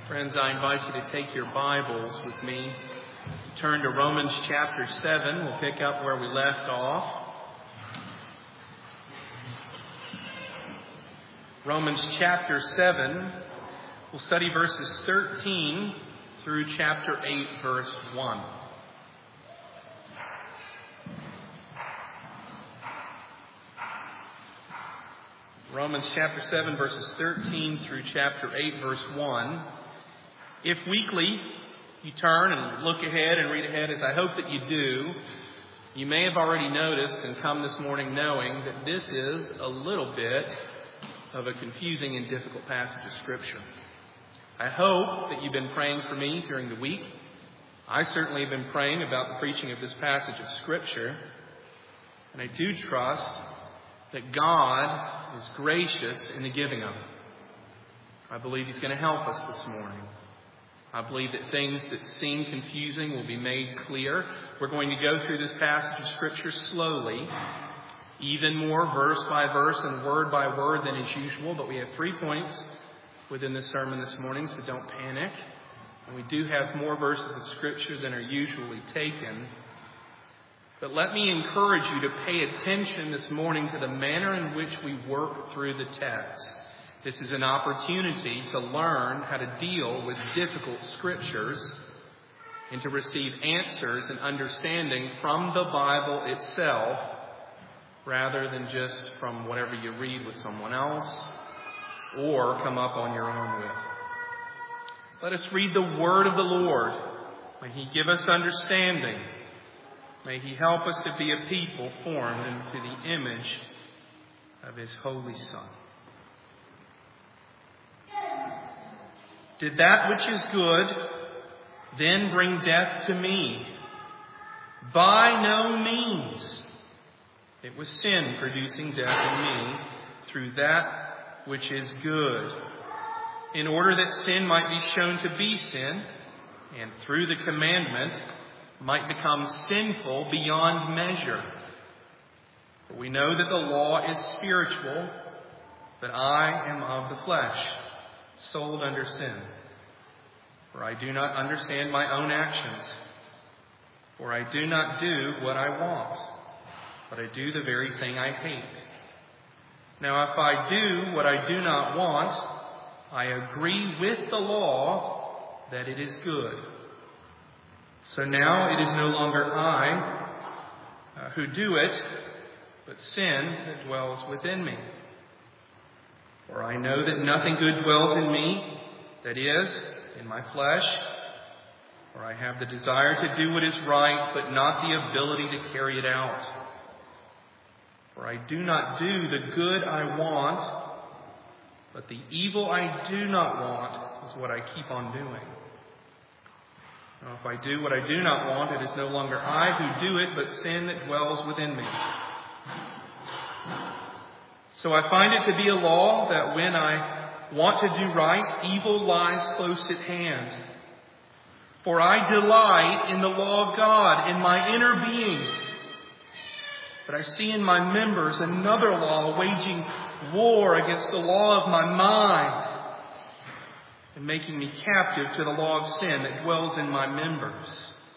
Friends, I invite you to take your Bibles with me. Turn to Romans chapter 7. We'll pick up where we left off. Romans chapter 7. We'll study verses 13 through chapter 8, verse 1. Romans chapter 7, verses 13 through chapter 8, verse 1. If weekly you turn and look ahead and read ahead, as I hope that you do, you may have already noticed and come this morning knowing that this is a little bit of a confusing and difficult passage of Scripture. I hope that you've been praying for me during the week. I certainly have been praying about the preaching of this passage of Scripture. And I do trust that God is gracious in the giving of it. I believe He's going to help us this morning. I believe that things that seem confusing will be made clear. We're going to go through this passage of Scripture slowly, even more verse by verse and word by word than is usual. But we have 3 points within this sermon this morning, so don't panic. And we do have more verses of Scripture than are usually taken. But let me encourage you to pay attention this morning to the manner in which we work through the text. This is an opportunity to learn how to deal with difficult Scriptures and to receive answers and understanding from the Bible itself rather than just from whatever you read with someone else or come up on your own with. Let us read the Word of the Lord. May He give us understanding. May He help us to be a people formed into the image of His Holy Son. Did that which is good then bring death to me? By no means. It was sin producing death in me through that which is good, in order that sin might be shown to be sin, and through the commandment might become sinful beyond measure. For we know that the law is spiritual, but I am of the flesh, sold under sin. For I do not understand my own actions. For I do not do what I want, but I do the very thing I hate. Now if I do what I do not want, I agree with the law that it is good. So now it is no longer I who do it, but sin that dwells within me. For I know that nothing good dwells in me, that is, in my flesh. For I have the desire to do what is right, but not the ability to carry it out. For I do not do the good I want, but the evil I do not want is what I keep on doing. Now, if I do what I do not want, it is no longer I who do it, but sin that dwells within me. So I find it to be a law that when I want to do right, evil lies close at hand. For I delight in the law of God in my inner being. But I see in my members another law waging war against the law of my mind and making me captive to the law of sin that dwells in my members.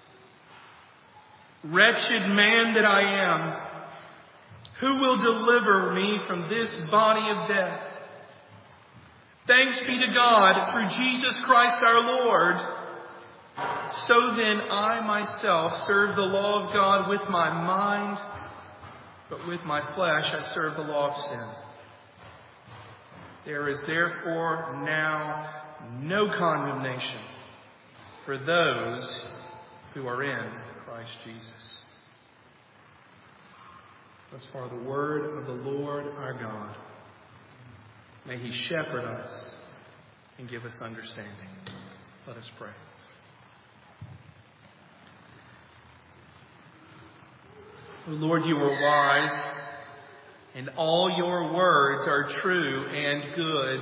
Wretched man that I am, who will deliver me from this body of death? Thanks be to God through Jesus Christ our Lord. So then I myself serve the law of God with my mind, but with my flesh I serve the law of sin. There is therefore now no condemnation for those who are in Christ Jesus. Thus far the word of the Lord our God. May He shepherd us and give us understanding. Let us pray. O Lord, you are wise, and all your words are true and good.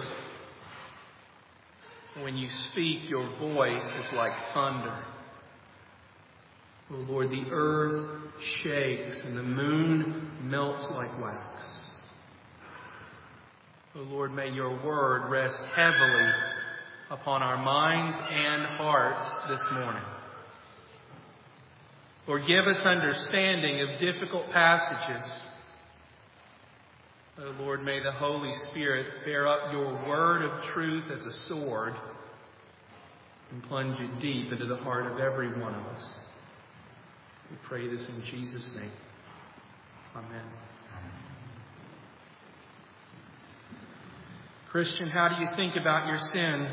When you speak, your voice is like thunder. O Lord, the earth shakes and the moon melts like wax. O Lord, may your word rest heavily upon our minds and hearts this morning. Lord, give us understanding of difficult passages. Oh Lord, may the Holy Spirit bear up your word of truth as a sword and plunge it deep into the heart of every one of us. We pray this in Jesus' name. Amen. Christian, how do you think about your sin?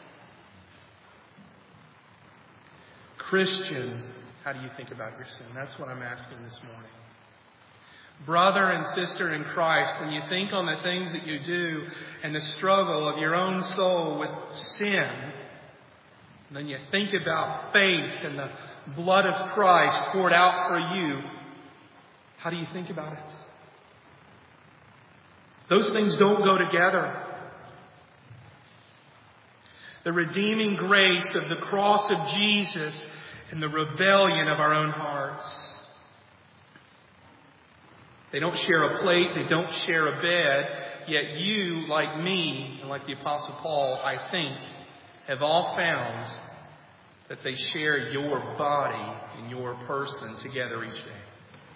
Christian, how do you think about your sin? That's what I'm asking this morning. Brother and sister in Christ, when you think on the things that you do and the struggle of your own soul with sin, and then you think about faith and the blood of Christ poured out for you, how do you think about it? Those things don't go together. The redeeming grace of the cross of Jesus and the rebellion of our own hearts. They don't share a plate, they don't share a bed, yet you, like me, and like the Apostle Paul, I think, have all found that they share your body and your person together each day.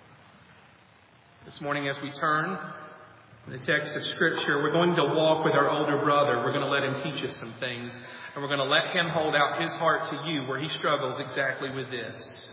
This morning as we turn the text of Scripture, we're going to walk with our older brother. We're going to let him teach us some things. And we're going to let him hold out his heart to you where he struggles exactly with this.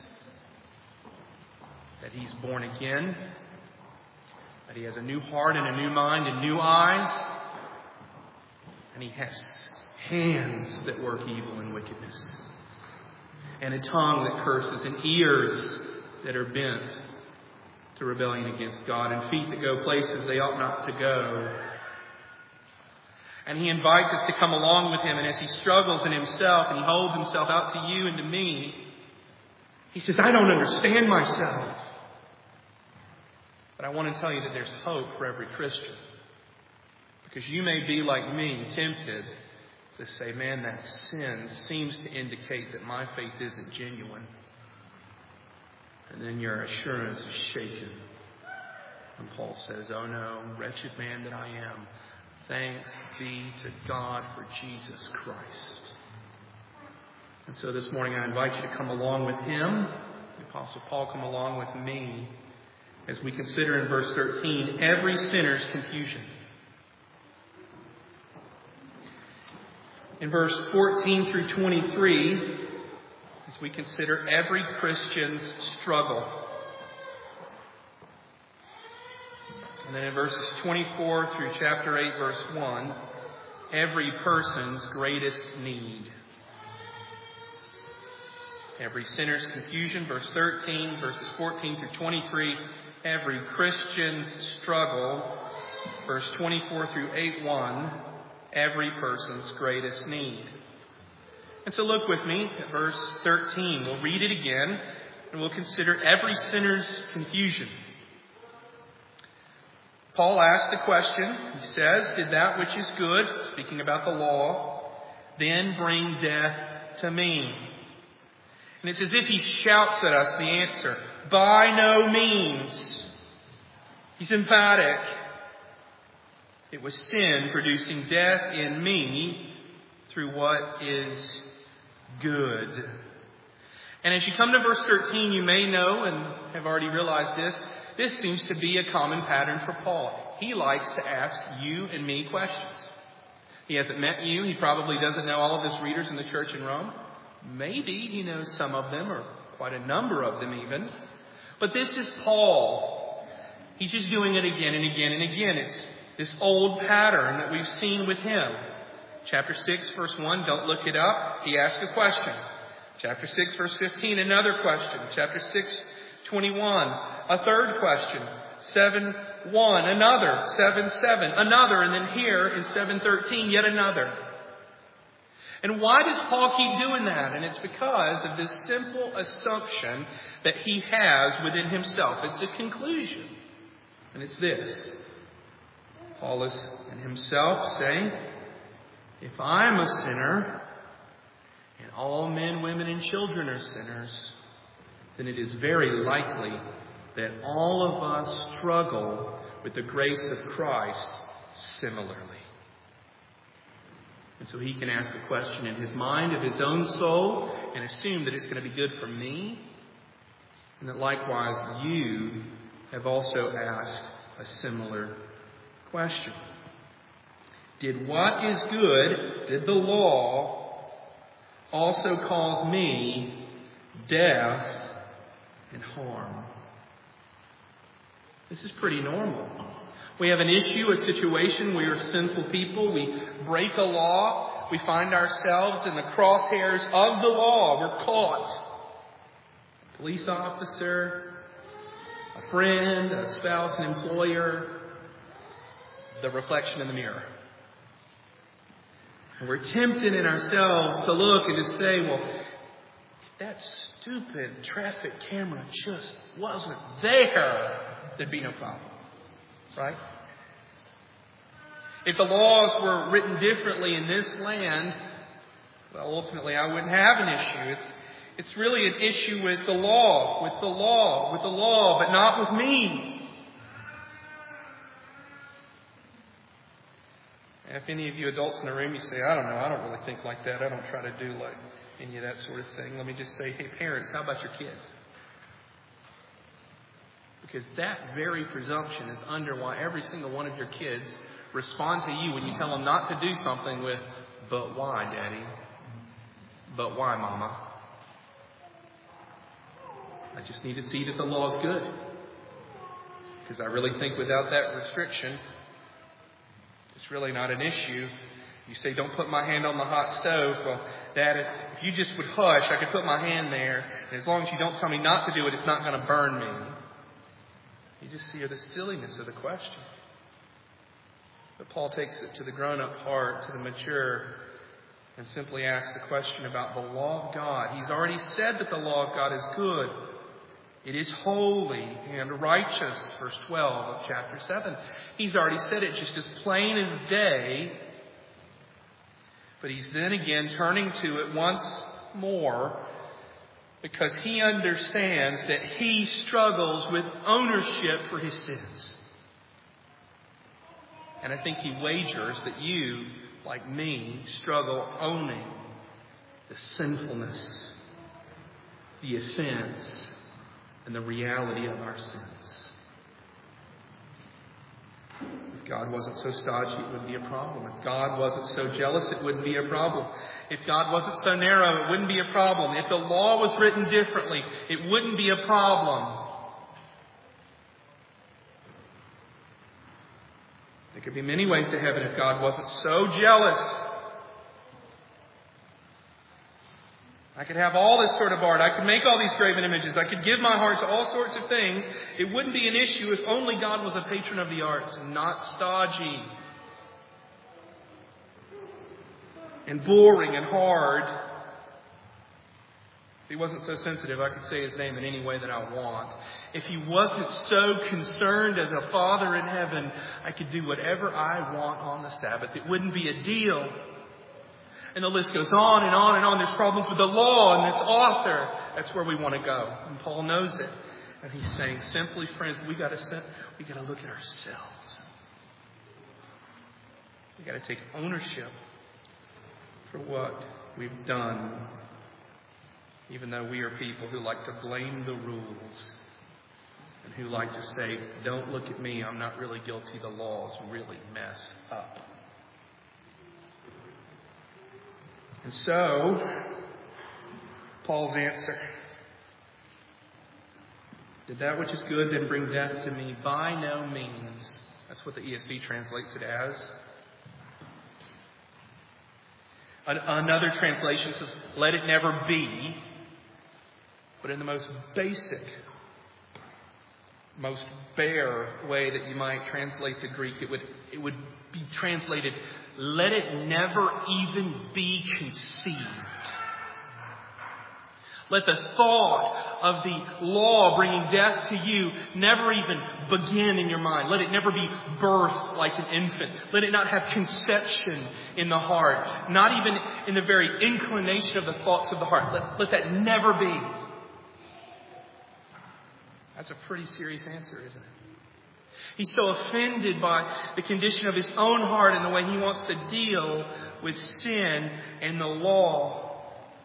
That he's born again. That he has a new heart and a new mind and new eyes. And he has hands that work evil and wickedness. And a tongue that curses and ears that are bent to rebellion against God, and feet that go places they ought not to go. And he invites us to come along with him, and as he struggles in himself and he holds himself out to you and to me, he says, I don't understand myself. But I want to tell you that there's hope for every Christian. Because you may be like me, tempted to say, man, that sin seems to indicate that my faith isn't genuine. And then your assurance is shaken. And Paul says, oh no, wretched man that I am, thanks be to God for Jesus Christ. And so this morning I invite you to come along with him, the Apostle Paul, come along with me, as we consider in verse 13, every sinner's confusion. In verse 14 through 23, as we consider every Christian's struggle. And then in verses 24 through chapter 8, verse 1, every person's greatest need. Every sinner's confusion, verse 13, verses 14 through 23, every Christian's struggle, verse 24 through 8:1, every person's greatest need. And so look with me at verse 13. We'll read it again, and we'll consider every sinner's confusion. Paul asks the question. He says, did that which is good, speaking about the law, then bring death to me? And it's as if he shouts at us the answer. By no means. He's emphatic. It was sin producing death in me through what is good. And as you come to verse 13, you may know and have already realized this. This seems to be a common pattern for Paul. He likes to ask you and me questions. He hasn't met you. He probably doesn't know all of his readers in the church in Rome. Maybe he knows some of them, or quite a number of them even. But this is Paul. He's just doing it again and again and again. It's this old pattern that we've seen with him. Chapter 6, verse 1, don't look it up. He asked a question. Chapter 6, verse 15, another question. Chapter 6, 21, a third question. 7:1, another. 7:7, another. And then here in 7:13, yet another. And why does Paul keep doing that? And it's because of this simple assumption that he has within himself. It's a conclusion. And it's this. Paul is in himself saying, if I'm a sinner, and all men, women, and children are sinners, then it is very likely that all of us struggle with the grace of Christ similarly. And so he can ask a question in his mind of his own soul and assume that it's going to be good for me. And that likewise you have also asked a similar question. Did what is good, did the law also cause me death and harm? This is pretty normal. We have an issue, a situation. We are sinful people. We break a law. We find ourselves in the crosshairs of the law. We're caught. A police officer, a friend, a spouse, an employer, the reflection in the mirror. And we're tempted in ourselves to look and to say, well, if that stupid traffic camera just wasn't there, there'd be no problem. Right? If the laws were written differently in this land, well, ultimately I wouldn't have an issue. It's really an issue with the law, but not with me. If any of you adults in the room, you say, I don't know, I don't really think like that. I don't try to do like any of that sort of thing. Let me just say, hey parents, how about your kids? Because that very presumption is under why every single one of your kids respond to you when you tell them not to do something with, but why, Daddy? But why, Mama? I just need to see that the law is good. Because I really think without that restriction, it's really not an issue. You say, don't put my hand on the hot stove. Well, Dad, if you just would hush, I could put my hand there. And as long as you don't tell me not to do it, it's not going to burn me. You just see the silliness of the question. But Paul takes it to the grown-up heart, to the mature, and simply asks the question about the law of God. He's already said that the law of God is good. It is holy and righteous, verse 12 of chapter 7. He's already said it just as plain as day. But he's then again turning to it once more because he understands that he struggles with ownership for his sins. And I think he wagers that you, like me, struggle owning the sinfulness, the offense, and the reality of our sins. If God wasn't so stodgy, it wouldn't be a problem. If God wasn't so jealous, it wouldn't be a problem. If God wasn't so narrow, it wouldn't be a problem. If the law was written differently, it wouldn't be a problem. There could be many ways to heaven if God wasn't so jealous. I could have all this sort of art. I could make all these graven images. I could give my heart to all sorts of things. It wouldn't be an issue if only God was a patron of the arts and not stodgy and boring and hard. If he wasn't so sensitive, I could say his name in any way that I want. If he wasn't so concerned as a Father in heaven, I could do whatever I want on the Sabbath. It wouldn't be a deal. And the list goes on and on and on. There's problems with the law and its author. That's where we want to go. And Paul knows it. And he's saying simply, friends, we got to look at ourselves. We got to take ownership for what we've done. Even though we are people who like to blame the rules and who like to say, don't look at me, I'm not really guilty, the law's really messed up. And so, Paul's answer. Did that which is good then bring death to me? By no means. That's what the ESV translates it as. Another translation says, let it never be. But in the most basic, most bare way that you might translate the Greek, it would be translated, let it never even be conceived. Let the thought of the law bringing death to you never even begin in your mind. Let it never be birthed like an infant. Let it not have conception in the heart. Not even in the very inclination of the thoughts of the heart. Let that never be. That's a pretty serious answer, isn't it? He's so offended by the condition of his own heart and the way he wants to deal with sin and the law.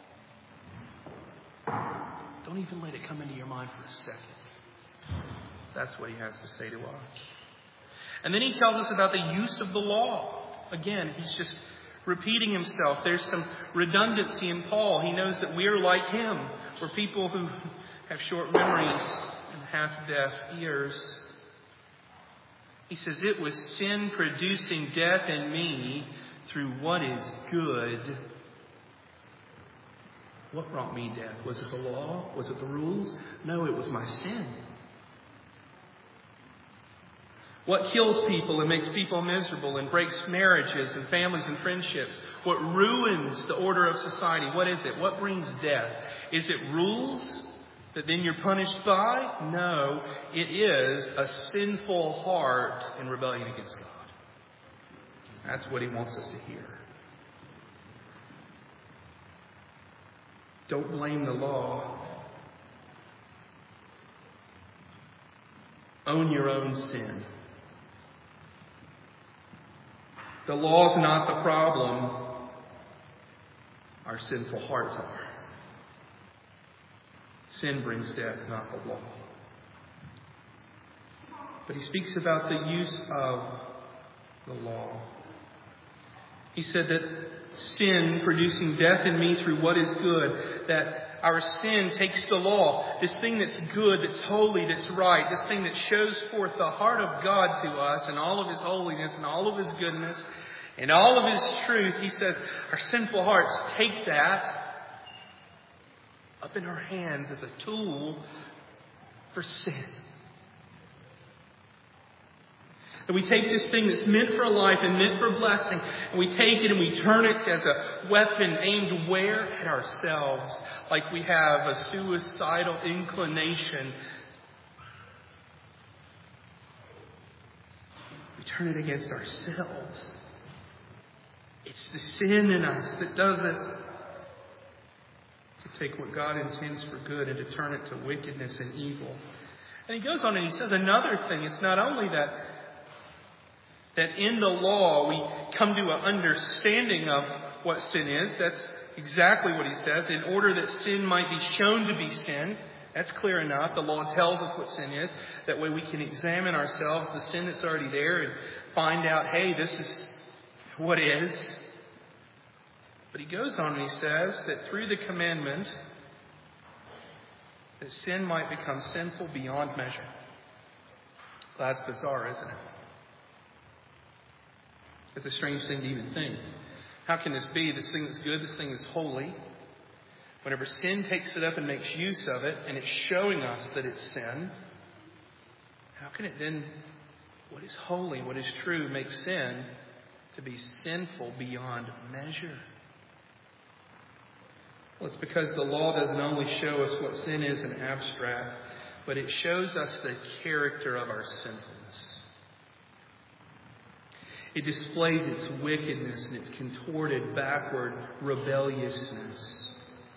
Don't even let it come into your mind for a second. That's what he has to say to us. And then he tells us about the use of the law. Again, he's just repeating himself. There's some redundancy in Paul. He knows that we're like him. We're people who have short memories and half-deaf ears. He says, it was sin producing death in me through what is good. What brought me death? Was it the law? Was it the rules? No, it was my sin. What kills people and makes people miserable and breaks marriages and families and friendships? What ruins the order of society? What is it? What brings death? Is it rules that then you're punished by? No, it is a sinful heart in rebellion against God. That's what he wants us to hear. Don't blame the law. Own your own sin. The law's not the problem. Our sinful hearts are. Sin brings death, not the law. But he speaks about the use of the law. He said that sin producing death in me through what is good, that our sin takes the law, this thing that's good, that's holy, that's right, this thing that shows forth the heart of God to us and all of His holiness and all of His goodness and all of His truth. He says our sinful hearts take that up in our hands as a tool for sin. And we take this thing that's meant for life and meant for blessing, and we take it and we turn it as a weapon aimed where? At ourselves. Like we have a suicidal inclination. We turn it against ourselves. It's the sin in us that does it. To take what God intends for good and to turn it to wickedness and evil. And he goes on and he says another thing. It's not only that in the law we come to an understanding of what sin is. That's exactly what he says. In order that sin might be shown to be sin. That's clear enough. The law tells us what sin is. That way we can examine ourselves, the sin that's already there, and find out, hey, this is what is. But he goes on and he says that through the commandment, that sin might become sinful beyond measure. Well, that's bizarre, isn't it? It's a strange thing to even think. How can this be? This thing that's good, this thing that's holy. Whenever sin takes it up and makes use of it, and it's showing us that it's sin, how can it then, what is holy, what is true, make sin to be sinful beyond measure? Well, it's because the law doesn't only show us what sin is in abstract, but it shows us the character of our sinfulness. It displays its wickedness and its contorted, backward rebelliousness.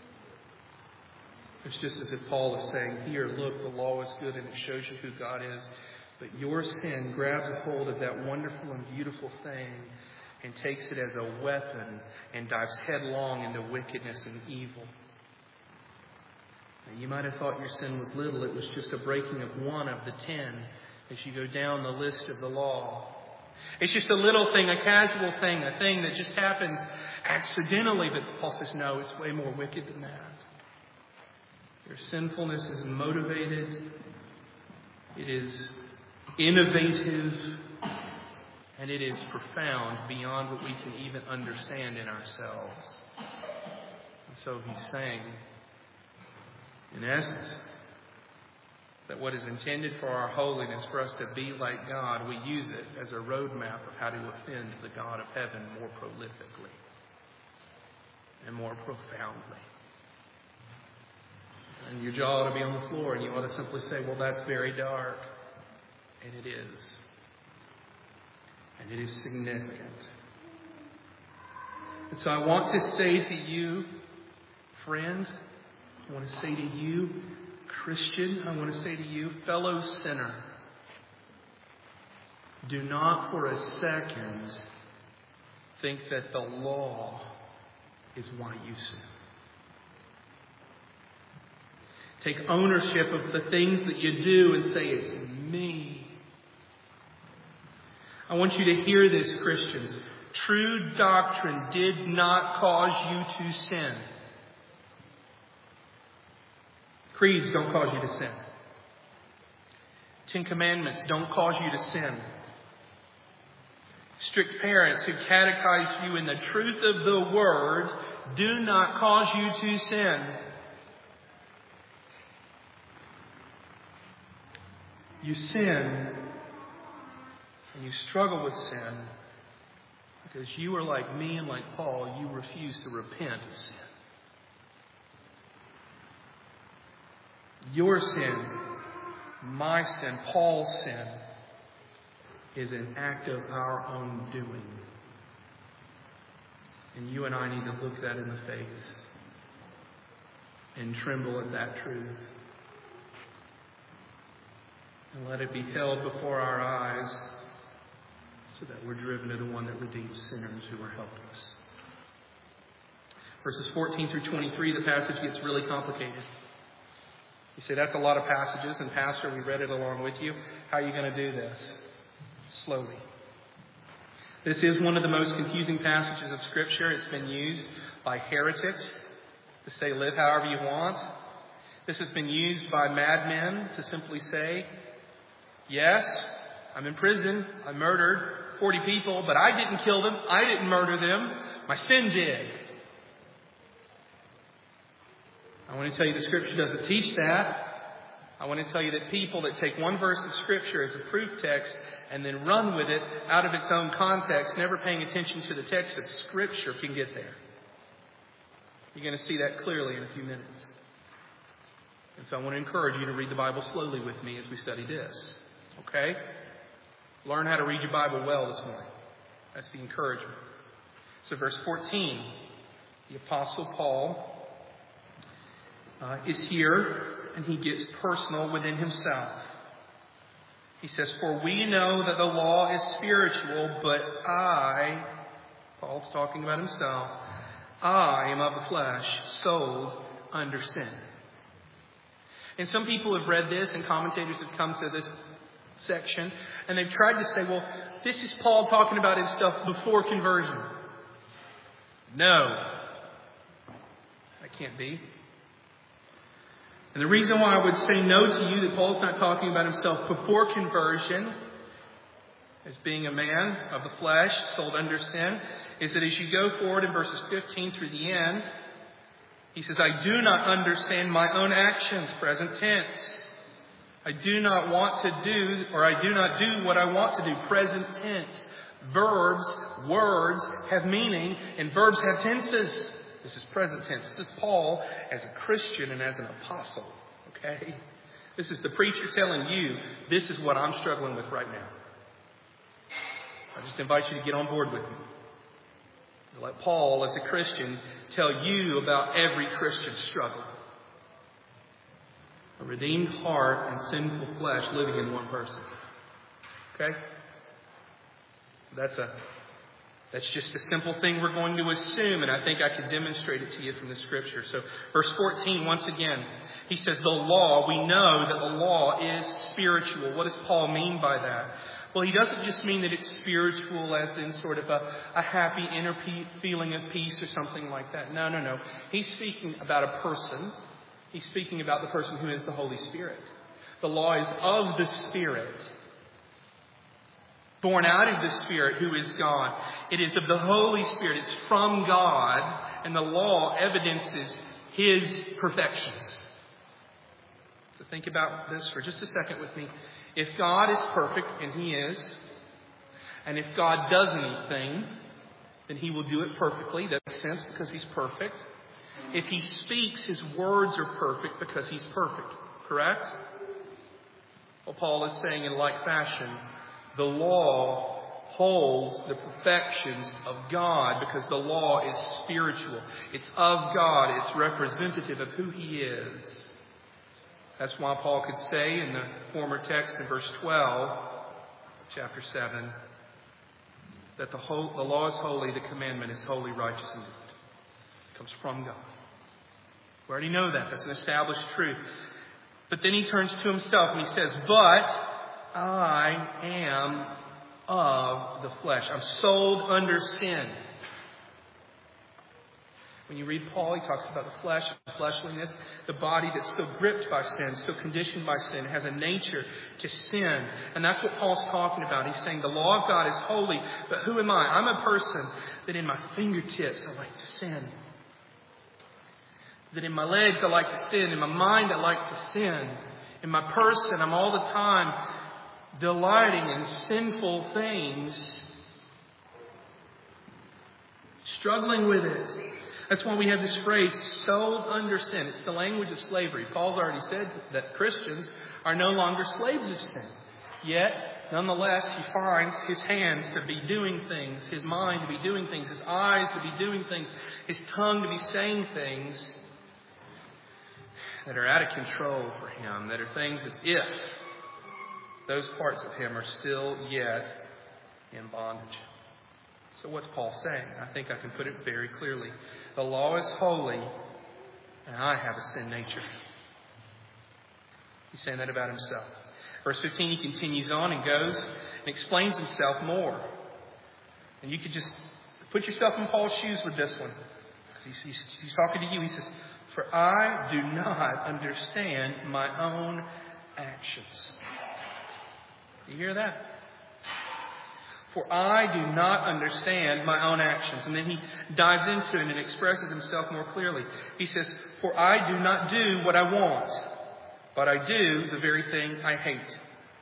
It's just as if Paul is saying, here, look, the law is good and it shows you who God is. But your sin grabs a hold of that wonderful and beautiful thing and takes it as a weapon and dives headlong into wickedness and evil. Now, you might have thought your sin was little. It was just a breaking of one of the 10 as you go down the list of the law. It's just a little thing, a casual thing, a thing that just happens accidentally. But Paul says, no, it's way more wicked than that. Your sinfulness is motivated. It is innovative. And it is profound beyond what we can even understand in ourselves. And so he's saying, in essence, that what is intended for our holiness, for us to be like God, we use it as a roadmap of how to offend the God of heaven more prolifically and more profoundly. And your jaw ought to be on the floor, and you ought to simply say, well, that's very dark. And it is. And it is significant. And so I want to say to you, friend, I want to say to you, Christian, I want to say to you, fellow sinner, Do not for a second think that the law is why you sin. Take ownership of the things that you do and say, it's me. I want you to hear this, Christians. True doctrine did not cause you to sin. Creeds don't cause you to sin. 10 Commandments don't cause you to sin. Strict parents who catechize you in the truth of the Word do not cause you to sin. You sin, and you struggle with sin because you are like me and like Paul, you refuse to repent of sin. Your sin, my sin, Paul's sin, is an act of our own doing. And you and I need to look that in the face and tremble at that truth. And let it be held before our eyes so that we're driven to the one that redeems sinners who are helpless. Verses 14 through 23, the passage gets really complicated. You say, that's a lot of passages, and Pastor, we read it along with you. How are you going to do this? Slowly. This is one of the most confusing passages of Scripture. It's been used by heretics to say, live however you want. This has been used by madmen to simply say, yes, I'm in prison. I murdered 40 people, but I didn't kill them. I didn't murder them. My sin did. I want to tell you the Scripture doesn't teach that. I want to tell you that people that take one verse of Scripture as a proof text and then run with it out of its own context, never paying attention to the text of Scripture, can get there. You're going to see that clearly in a few minutes. And so I want to encourage you to read the Bible slowly with me as we study this. Okay? Learn how to read your Bible well this morning. That's the encouragement. So verse 14, the Apostle Paul is here, and he gets personal within himself. He says, for we know that the law is spiritual, but Paul's talking about himself, I am of the flesh, sold under sin. And some people have read this, and commentators have come to this section, and they've tried to say, well, this is Paul talking about himself before conversion. No, that can't be. And the reason why I would say no to you that Paul's not talking about himself before conversion as being a man of the flesh, sold under sin, is that as you go forward in verses 15 through the end, he says, I do not understand my own actions, present tense. I do not want to do, or I do not do what I want to do, present tense. Verbs, words have meaning, and verbs have tenses. This is present tense. This is Paul as a Christian and as an apostle. Okay? This is the preacher telling you, this is what I'm struggling with right now. I just invite you to get on board with me. Let Paul, as a Christian, tell you about every Christian struggle. A redeemed heart and sinful flesh living in one person. Okay? So that's just a simple thing we're going to assume, and I think I can demonstrate it to you from the Scripture. So, verse 14, once again, he says, the law, we know that the law is spiritual. What does Paul mean by that? Well, he doesn't just mean that it's spiritual as in sort of a happy inner feeling of peace or something like that. No. He's speaking about a person. He's speaking about the person who is the Holy Spirit. The law is of the Spirit. Born out of the Spirit who is God. It is of the Holy Spirit. It's from God. And the law evidences His perfections. So think about this for just a second with me. If God is perfect, and He is, and if God does anything, then He will do it perfectly. That makes sense because He's perfect. If He speaks, His words are perfect because He's perfect. Correct? Well, Paul is saying in like fashion, the law holds the perfections of God because the law is spiritual. It's of God. It's representative of who He is. That's why Paul could say in the former text in verse 12, chapter 7, that the law is holy, the commandment is holy, righteous, and good. It comes from God. We already know that. That's an established truth. But then he turns to himself and he says, but I am of the flesh. I'm sold under sin. When you read Paul, he talks about the flesh, the fleshliness, the body that's still gripped by sin, still conditioned by sin, has a nature to sin. And that's what Paul's talking about. He's saying the law of God is holy, but who am I? I'm a person that in my fingertips I like to sin. That in my legs I like to sin. In my mind I like to sin. In my person I'm all the time delighting in sinful things. Struggling with it. That's why we have this phrase, sold under sin. It's the language of slavery. Paul's already said that Christians are no longer slaves of sin. Yet, nonetheless, he finds his hands to be doing things, his mind to be doing things, his eyes to be doing things, his tongue to be saying things that are out of control for him, that are things as if those parts of him are still yet in bondage. So what's Paul saying? I think I can put it very clearly. The law is holy, and I have a sin nature. He's saying that about himself. Verse 15, he continues on and goes and explains himself more. And you could just put yourself in Paul's shoes with this one. Because he's talking to you. He says, for I do not understand my own actions. You hear that? For I do not understand my own actions. And then he dives into it and expresses himself more clearly. He says, for I do not do what I want, but I do the very thing I hate.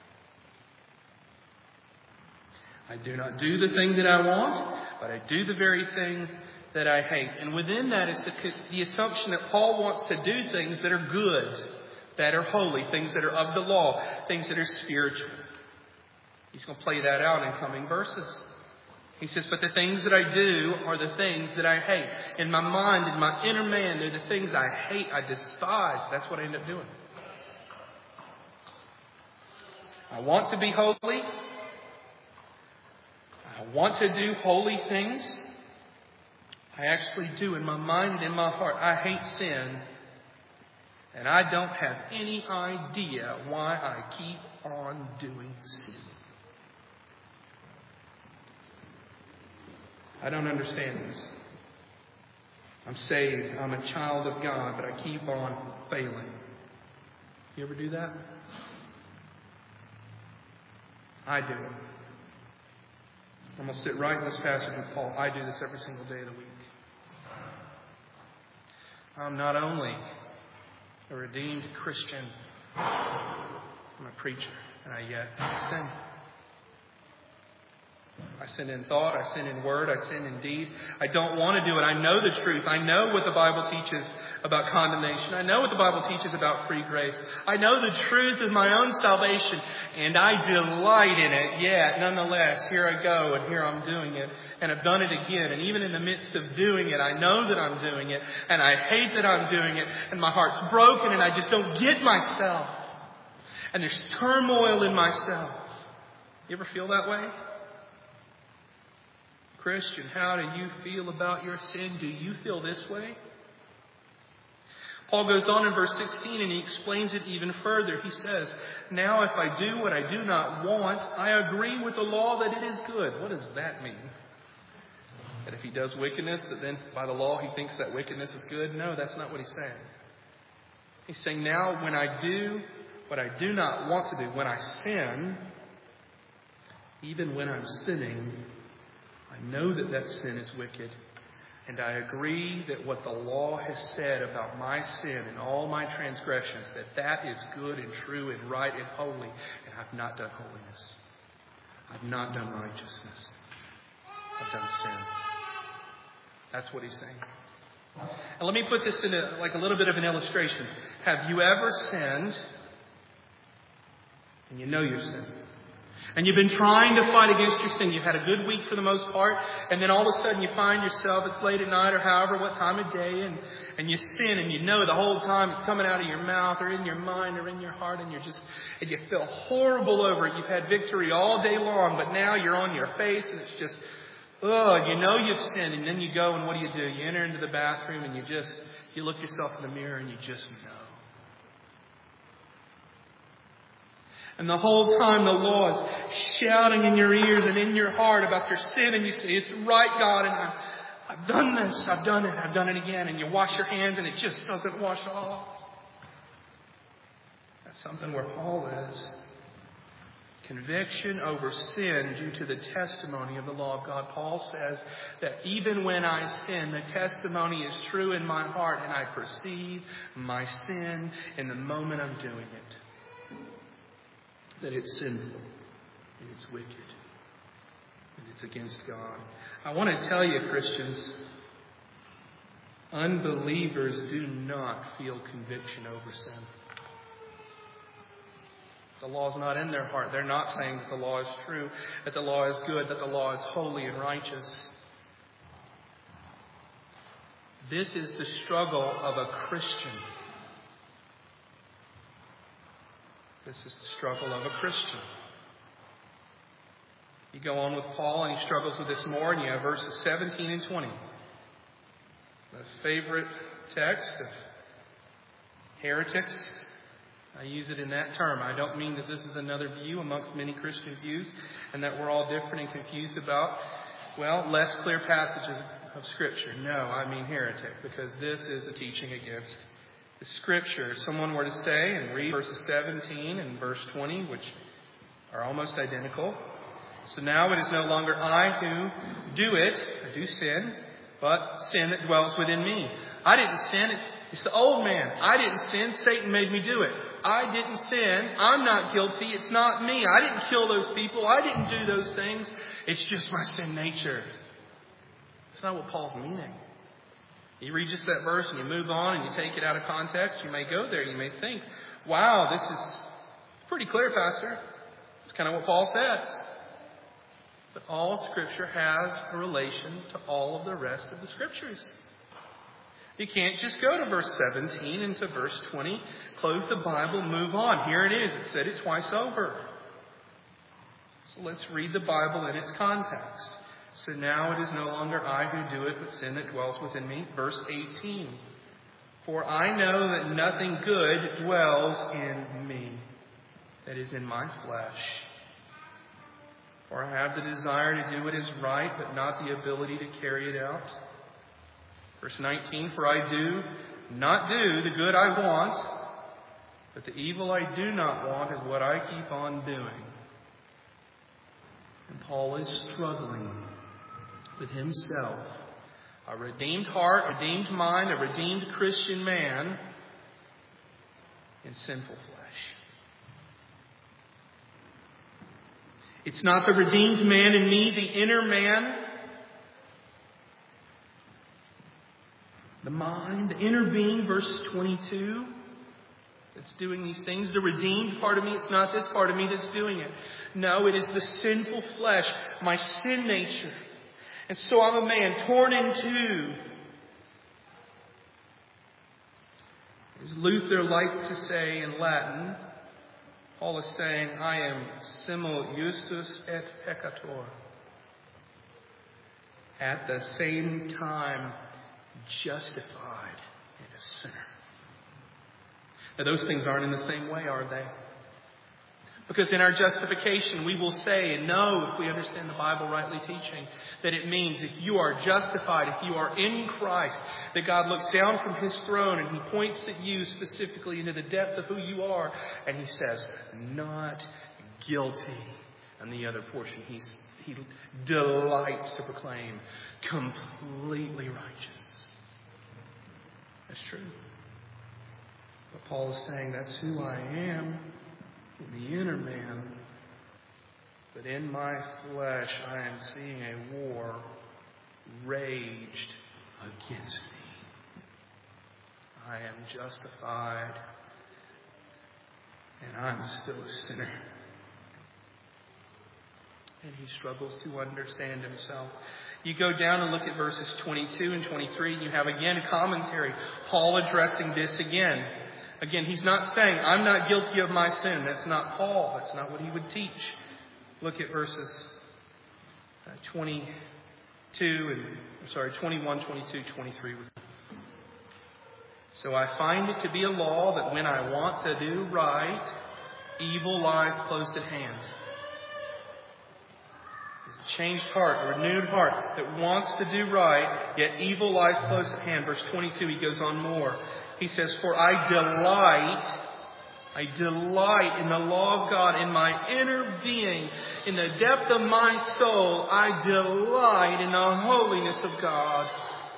I do not do the thing that I want, but I do the very thing that I hate. And within that is the assumption that Paul wants to do things that are good, that are holy, things that are of the law, things that are spiritual. He's going to play that out in coming verses. He says, but the things that I do are the things that I hate. In my mind, in my inner man, they're the things I hate, I despise. That's what I end up doing. I want to be holy. I want to do holy things. I actually do in my mind and in my heart. I hate sin. And I don't have any idea why I keep on doing sin. I don't understand this. I'm saved. I'm a child of God, but I keep on failing. You ever do that? I do it. I'm going to sit right in this passage with Paul. I do this every single day of the week. I'm not only a redeemed Christian, I'm a preacher, and I yet sin. I sin in thought, I sin in word, I sin in deed. I don't want to do it. I know the truth. I know what the Bible teaches about condemnation. I know what the Bible teaches about free grace. I know the truth of my own salvation, and I delight in it. Yet, nonetheless, here I go, and here I'm doing it, and I've done it again. And even in the midst of doing it, I know that I'm doing it, and I hate that I'm doing it, and my heart's broken, and I just don't get myself. And there's turmoil in myself. You ever feel that way? Christian, how do you feel about your sin? Do you feel this way? Paul goes on in verse 16 and he explains it even further. He says, now if I do what I do not want, I agree with the law that it is good. What does that mean? That if he does wickedness, that then by the law he thinks that wickedness is good? No, that's not what he's saying. He's saying now when I do what I do not want to do, when I sin, even when I'm sinning, I know that that sin is wicked, and I agree that what the law has said about my sin and all my transgressions, that is good and true and right and holy, and I've not done holiness. I've not done righteousness. I've done sin. That's what he's saying. And let me put this in a little bit of an illustration. Have you ever sinned and you know you've sinned? And you've been trying to fight against your sin. You've had a good week for the most part. And then all of a sudden you find yourself, it's late at night or however, what time of day, and you sin and you know the whole time it's coming out of your mouth or in your mind or in your heart and you feel horrible over it. You've had victory all day long, but now you're on your face and it's just, you know you've sinned. And then you go and what do? You enter into the bathroom and you look yourself in the mirror and you just know. And the whole time the law is shouting in your ears and in your heart about your sin. And you say, it's right, God, and I've done this, I've done it again. And you wash your hands and it just doesn't wash off. That's something where Paul is. Conviction over sin due to the testimony of the law of God. Paul says that even when I sin, the testimony is true in my heart and I perceive my sin in the moment I'm doing it. That it's sinful, and it's wicked, and it's against God. I want to tell you, Christians, unbelievers do not feel conviction over sin. The law is not in their heart. They're not saying that the law is true, that the law is good, that the law is holy and righteous. This is the struggle of a Christian. This is the struggle of a Christian. You go on with Paul and he struggles with this more, and you have verses 17 and 20. The favorite text of heretics. I use it in that term. I don't mean that this is another view amongst many Christian views and that we're all different and confused about, less clear passages of Scripture. No, I mean heretic, because this is a teaching against the Scripture. If someone were to say and read verses 17 and verse 20, which are almost identical. So now it is no longer I who do it, I do sin, but sin that dwells within me. I didn't sin, it's the old man. I didn't sin, Satan made me do it. I didn't sin, I'm not guilty, it's not me. I didn't kill those people, I didn't do those things. It's just my sin nature. That's not what Paul's meaning. You read just that verse and you move on and you take it out of context. You may go there. You may think, wow, this is pretty clear, Pastor. It's kind of what Paul says. But all Scripture has a relation to all of the rest of the Scriptures. You can't just go to verse 17 and to verse 20, close the Bible, move on. Here it is. It said it twice over. So let's read the Bible in its context. So now it is no longer I who do it, but sin that dwells within me. Verse 18. For I know that nothing good dwells in me, that is in my flesh. For I have the desire to do what is right, but not the ability to carry it out. Verse 19. For I do not do the good I want, but the evil I do not want is what I keep on doing. And Paul is struggling with himself, a redeemed heart, a redeemed mind, a redeemed Christian man in sinful flesh. It's not the redeemed man in me, the inner man, the mind, the inner being, verse 22, that's doing these things. The redeemed part of me, it's not this part of me that's doing it. No, it is the sinful flesh, my sin nature. And so I'm a man torn in two. As Luther liked to say in Latin, Paul is saying, I am simul justus et peccator. At the same time, justified and a sinner. Now, those things aren't in the same way, are they? Because in our justification, we will say and know, if we understand the Bible rightly teaching, that it means if you are justified, if you are in Christ, that God looks down from His throne and He points at you specifically into the depth of who you are, and He says, not guilty. And the other portion, He delights to proclaim, completely righteous. That's true. But Paul is saying that's who I am. The inner man, but in my flesh I am seeing a war raged against me. I am justified, and I'm still a sinner. And he struggles to understand himself. You go down and look at verses 22 and 23, and you have again a commentary. Paul addressing this again. Again, he's not saying, I'm not guilty of my sin. That's not Paul. That's not what he would teach. Look at verses 21, 22, 23. So I find it to be a law that when I want to do right, evil lies close at hand. It's a changed heart, a renewed heart that wants to do right, yet evil lies close at hand. Verse 22, he goes on more. He says, for I delight in the law of God, in my inner being, in the depth of my soul, I delight in the holiness of God.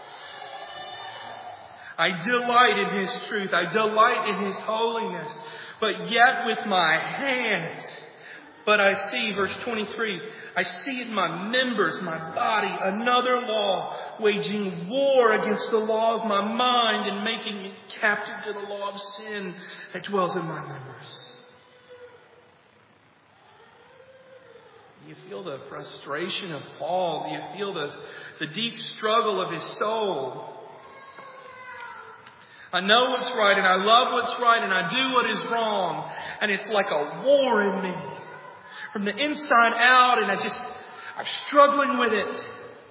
I delight in His truth. I delight in His holiness. But yet with my hands, but I see, verse 23, I see in my members, my body, another law, waging war against the law of my mind and making me captive to the law of sin that dwells in my members. Do you feel the frustration of Paul? Do you feel the deep struggle of his soul? I know what's right and I love what's right and I do what is wrong. And it's like a war in me from the inside out, and I'm struggling with it.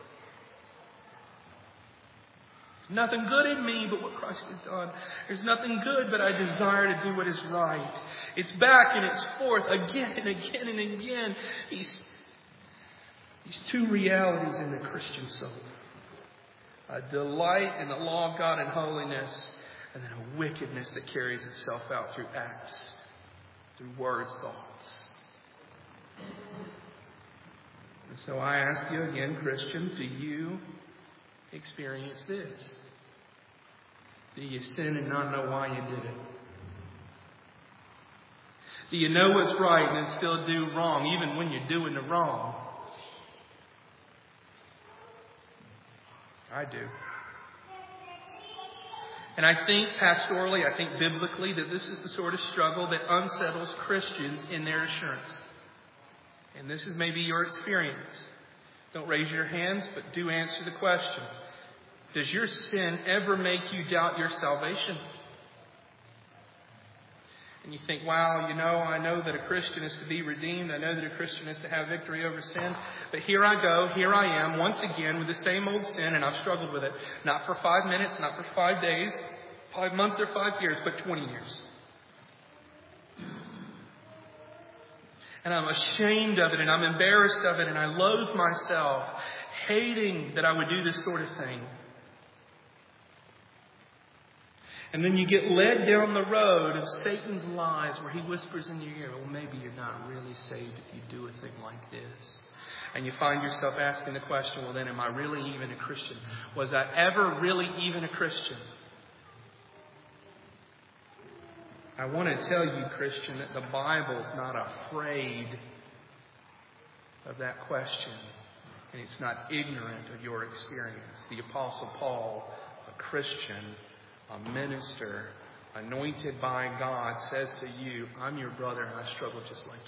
Nothing good in me but what Christ has done. There's nothing good, but I desire to do what is right. It's back and it's forth again and again and again. These two realities in the Christian soul. A delight in the law of God and holiness, and then a wickedness that carries itself out through acts, through words, thoughts. And so I ask you again, Christian, do you experience this? Do you sin and not know why you did it? Do you know what's right and then still do wrong, even when you're doing the wrong? I do. And I think pastorally, I think biblically, that this is the sort of struggle that unsettles Christians in their assurance. And this is maybe your experience. Don't raise your hands, but do answer the question. Does your sin ever make you doubt your salvation? And you think, wow, I know that a Christian is to be redeemed. I know that a Christian is to have victory over sin. But here I am, once again, with the same old sin, and I've struggled with it. Not for 5 minutes, not for 5 days, 5 months or 5 years, but 20 years. And I'm ashamed of it, and I'm embarrassed of it, and I loathe myself, hating that I would do this sort of thing. And then you get led down the road of Satan's lies where he whispers in your ear, well, maybe you're not really saved if you do a thing like this. And you find yourself asking the question, well, then am I really even a Christian? Was I ever really even a Christian? I want to tell you, Christian, that the Bible's not afraid of that question. And it's not ignorant of your experience. The Apostle Paul, a Christian, a minister, anointed by God, says to you, I'm your brother and I struggle just like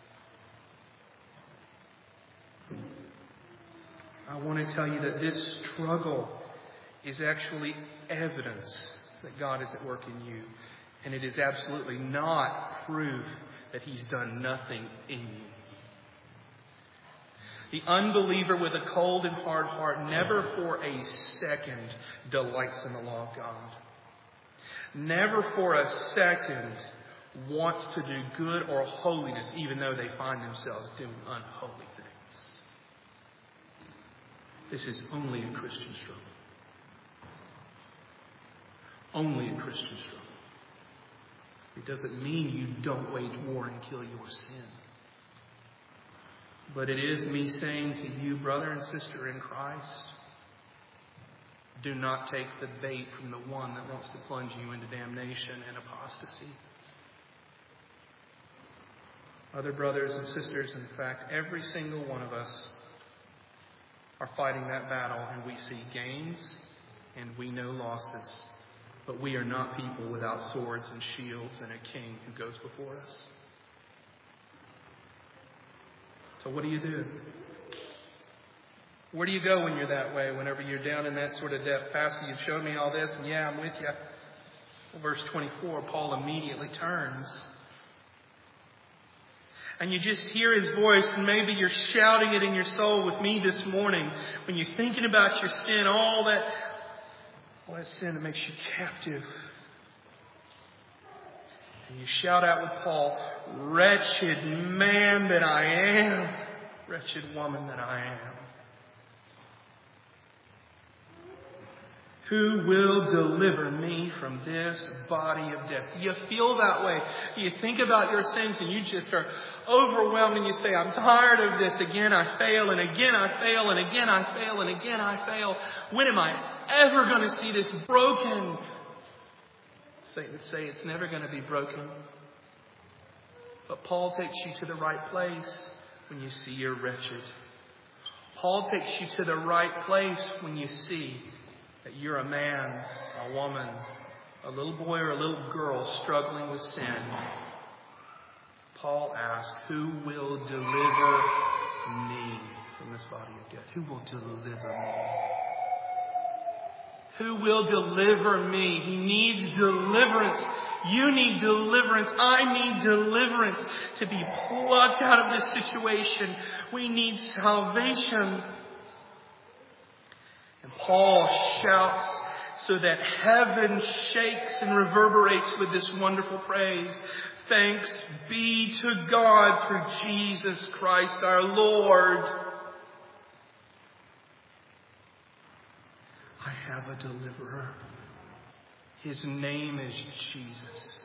you. I want to tell you that this struggle is actually evidence that God is at work in you. And it is absolutely not proof that He's done nothing in you. The unbeliever with a cold and hard heart never for a second delights in the law of God. Never for a second wants to do good or holiness, even though they find themselves doing unholy things. This is only a Christian struggle. Only a Christian struggle. It doesn't mean you don't wage war and kill your sin. But it is me saying to you, brother and sister in Christ, do not take the bait from the one that wants to plunge you into damnation and apostasy. Other brothers and sisters, in fact, every single one of us are fighting that battle, and we see gains and we know losses. But we are not people without swords and shields and a king who goes before us. So what do you do? Where do you go when you're that way, whenever you're down in that sort of depth? Pastor, you've shown me all this, and yeah, I'm with you. Well, verse 24, Paul immediately turns. And you just hear his voice, and maybe you're shouting it in your soul with me this morning. When you're thinking about your sin, all that sin that makes you captive. And you shout out with Paul, "Wretched man that I am, wretched woman that I am. Who will deliver me from this body of death?" Do you feel that way? Do you think about your sins and you just are overwhelmed and you say, "I'm tired of this. Again I fail, and again I fail, and again I fail, and again I fail. When am I ever going to see this broken?" Satan would say it's never going to be broken. But Paul takes you to the right place when you see you're wretched. Paul takes you to the right place when you see that you're a man, a woman, a little boy or a little girl struggling with sin. Paul asks, "Who will deliver me from this body of death?" Who will deliver me? Who will deliver me? He needs deliverance. You need deliverance. I need deliverance to be plucked out of this situation. We need salvation. And Paul shouts so that heaven shakes and reverberates with this wonderful praise. "Thanks be to God through Jesus Christ our Lord." I have a deliverer. His name is Jesus.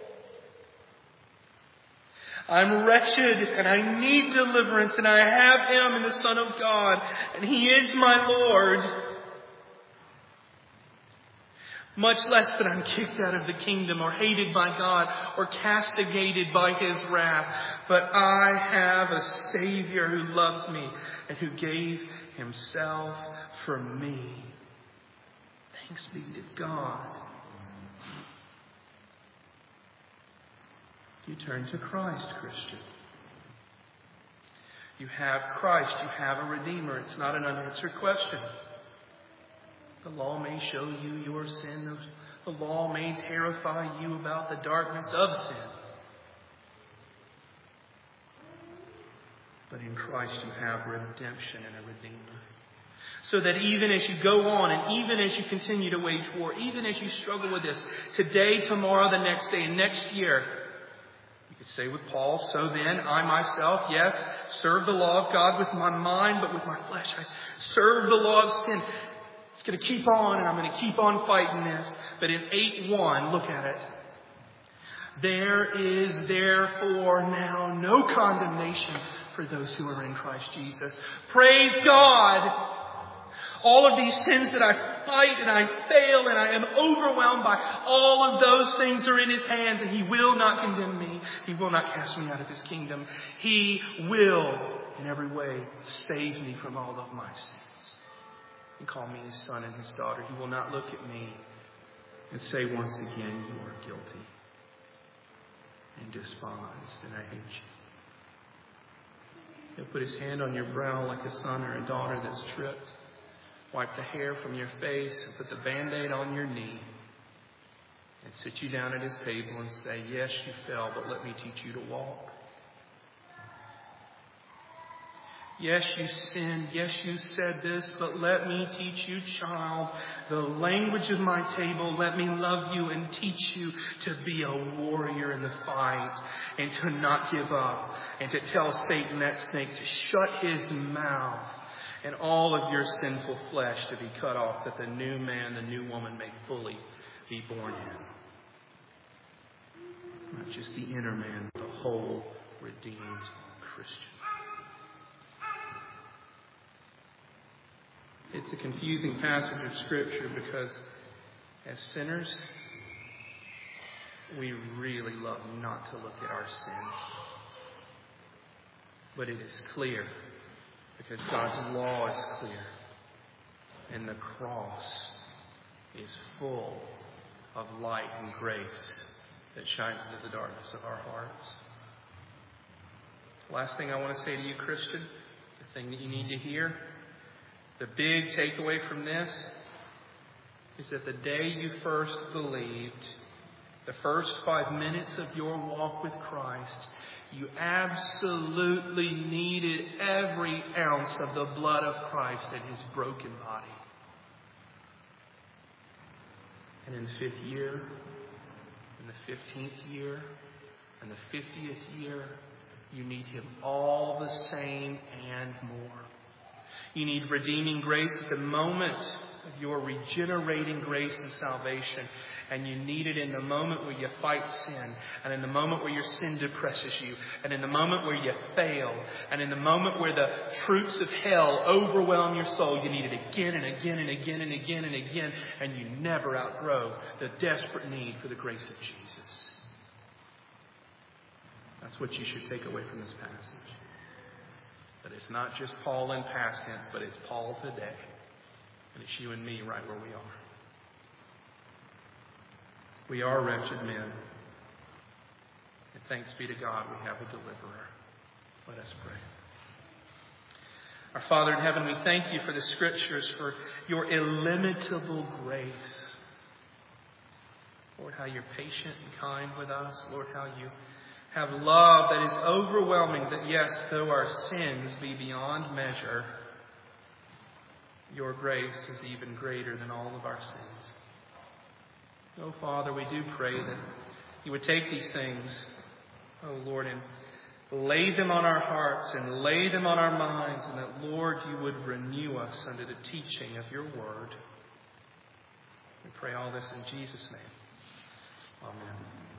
I'm wretched and I need deliverance, and I have Him in the Son of God, and He is my Lord. Much less that I'm kicked out of the kingdom or hated by God or castigated by His wrath. But I have a Savior who loves me and who gave Himself for me. Thanks be to God. You turn to Christ, Christian. You have Christ. You have a Redeemer. It's not an unanswered question. The law may show you your sin. The law may terrify you about the darkness of sin. But in Christ you have redemption and a Redeemer. So that even as you go on and even as you continue to wage war, even as you struggle with this, today, tomorrow, the next day, and next year, you could say with Paul, "So then, I myself, yes, serve the law of God with my mind, but with my flesh, I serve the law of sin." It's going to keep on, and I'm going to keep on fighting this. But in 8:1, look at it. "There is therefore now no condemnation for those who are in Christ Jesus." Praise God! All of these sins that I fight and I fail and I am overwhelmed by, all of those things are in His hands, and He will not condemn me. He will not cast me out of His kingdom. He will, in every way, save me from all of my sins and call me His son and His daughter. He will not look at me and say once again, "You are guilty and despised, and I hate you." He'll put His hand on your brow like a son or a daughter that's tripped. Wipe the hair from your face and put the Band-Aid on your knee and sit you down at His table and say, "Yes, you fell, but let me teach you to walk. Yes, you sinned. Yes, you said this, but let me teach you, child, the language of my table. Let me love you and teach you to be a warrior in the fight and to not give up and to tell Satan, that snake, to shut his mouth and all of your sinful flesh to be cut off, that the new man, the new woman may fully be born in." Not just the inner man, but the whole redeemed Christian. It's a confusing passage of Scripture because as sinners, we really love not to look at our sin. But it is clear because God's law is clear. And the cross is full of light and grace that shines into the darkness of our hearts. Last thing I want to say to you, Christian, the thing that you need to hear, the big takeaway from this is that the day you first believed, the first 5 minutes of your walk with Christ, you absolutely needed every ounce of the blood of Christ in His broken body. And in the 5th year, in the 15th year, and the 50th year, you need Him all the same and more. You need redeeming grace at the moment of your regenerating grace and salvation. And you need it in the moment where you fight sin. And in the moment where your sin depresses you. And in the moment where you fail. And in the moment where the troops of hell overwhelm your soul. You need it again and again and again and again and again. And you never outgrow the desperate need for the grace of Jesus. That's what you should take away from this passage. That it's not just Paul in past tense, but it's Paul today. And it's you and me right where we are. We are wretched men. And thanks be to God, we have a deliverer. Let us pray. Our Father in heaven, we thank you for the Scriptures, for your illimitable grace. Lord, how you're patient and kind with us. Lord, how you have love that is overwhelming, that yes, though our sins be beyond measure, your grace is even greater than all of our sins. Oh, Father, we do pray that you would take these things, oh Lord, and lay them on our hearts and lay them on our minds, and that, Lord, you would renew us under the teaching of your word. We pray all this in Jesus' name. Amen.